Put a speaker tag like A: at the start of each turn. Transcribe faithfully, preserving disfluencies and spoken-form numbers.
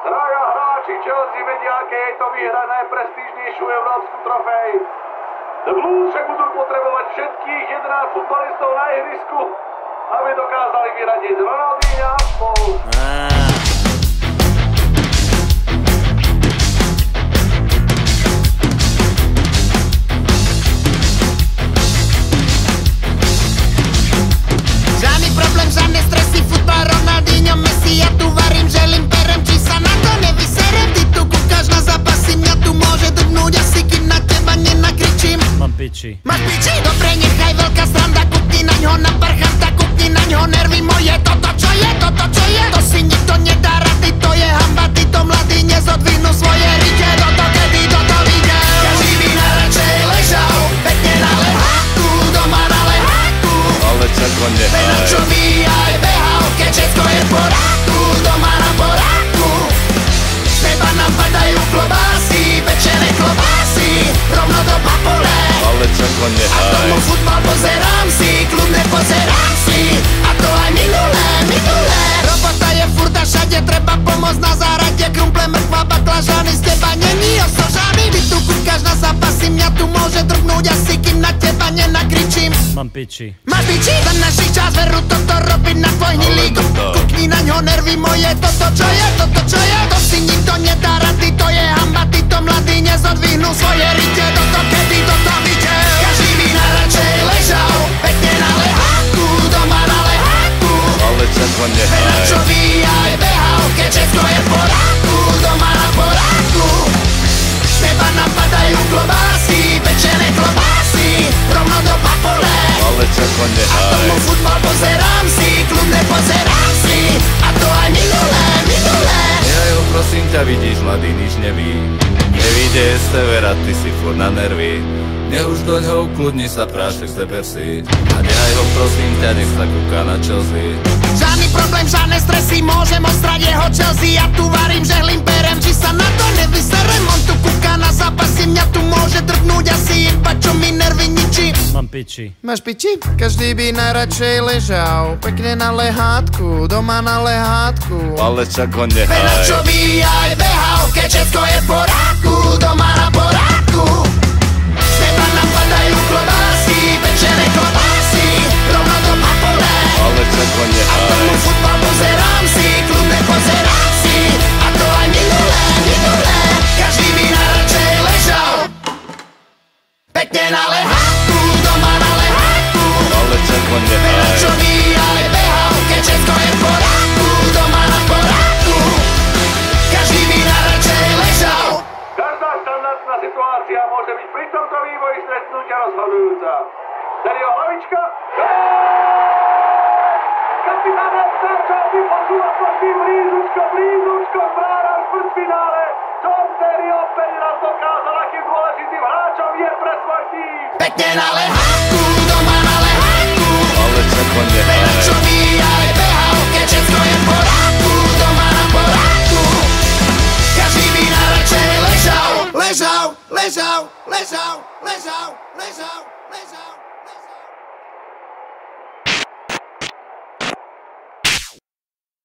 A: Traja hráči Chelsea vedia, aké je to vyhrať najprestížnejšiu európsku trofej. The Blues však budú potrebovať všetkých jedenásť futbalistov na ihrisku, aby dokázali vyradiť Ronaldinha a spolu.
B: Žádný problém, žádné stresy, futbal, Ronaldinho, Messi, ja tu varím, želím, berem, či sa na to nevyserem. Ty tu kúkaš na zápasy, mňa tu môže drgnúť asi, kým na teba nenakričím.
C: Mám piči.
B: Máš piči? Dobre, nechaj veľká sranda, kúkni naňho na parchanta, kúkni naňho nervy moje. Toto čo je, toto čo je, to si nikto nedá rady, to je hamba, títo mladí nezodvihnú svoje rite. Toto kedy toto videl, každý by najradšej ležal, pekne na leháku, doma na leháku.
C: Ale čako nehaj.
B: Na čo by aj behal, keď všetko je v poráku, doma na poráku. Z teba nám padajú klobásy, pečené klobásy, rovno do papule.
C: Ale čako
B: A
C: nehaj.
B: tomu futbal pozerám si, kľudne pozerám si. A to aj minulé, minulé. Robota je furt a všade, treba pomôcť na zárade. Krumple, mrkva, baklažany, z teba není osožaný. Ty tu kúkaš na zápasy, mňa tu môže drgnúť asi, kým na teba nenakričím.
C: Mám piči.
B: Máš piči? Za našich čas veru toto robiť na tvoj hnilý gub. Kúkni naňho nervy moje, toto čo je, toto čo je. To si nikto nedá rady, to je hamba, títo mladí nezodvihnú svoje rite. Toto kedy toto videl, každý by najradšej ležal, pekne na leháku, doma na leháku.
C: Ale čako
B: Na
C: nehaj.
B: čo by aj behal, keď všetko je v poráku, doma na poráku. Z teba napadajú klobásy, pečené klobásy, rovno do papule.
C: Ale čako
B: A
C: nehaj.
B: tomu futbal pozerám si, kľudne pozerám si. A to aj minulé, minulé.
C: Ja ho prosím ťa, vidíš, mladý, nič neví. Nevíde z tevera, ty si furt na nervy. Nech už doňho ukludni sa, prášek zeber si. A nehaj ho prosím ťa, nech sa kúka na Chelsea.
B: Žiadny problém, žiadne stresy, môžem ostrať jeho Chelsea. Ja tu varím, žehlím, berem, či sa na to nevyserem. On tu kúka na zápasy, mňa tu môže drgnúť asi, iba čo mi nervy ničí.
C: Mám piči.
B: Máš piči? Každý by najradšej ležal, pekne na lehátku, doma na lehátku.
C: Ale čako
B: Na
C: nehaj.
B: čo by aj behal, keď všetko je v poráku, doma na poráku. Z teba napadajú klobásy, pečené klobásy, rovno do papule.
C: Ale čako
B: A
C: nehaj.
B: tomu futbal pozerám si, kľudne pozerám si. A to aj minulé, minulé. Každý by najradšej ležal, pekne na leháku, doma na leháku.
C: Ale čako
B: Na
C: nehaj.
B: čo by aj behal, keď všetko je v poráku, doma na poráku. Každý by najradšej ležal.
A: Každá štandardná situácia môže byť pri tomto vývoji stretnutia rozhodujúca. Sergio hlavička. Kapitán Sančáci posúva proti blízučko, blízučko k bránam v štvrťfinále. John Terry opäť raz dokázal, akým dôležitým hráčom je pre svoj tým.
B: Pekne na leháku, doma na leháku.
C: Ale čako
B: Na
C: nehaj.
B: čo by aj behal, keď všetko je v poráku, doma na poráku. Každý by najradšej ležal, ležal, ležal, ležal, ležal, ležal, ležal.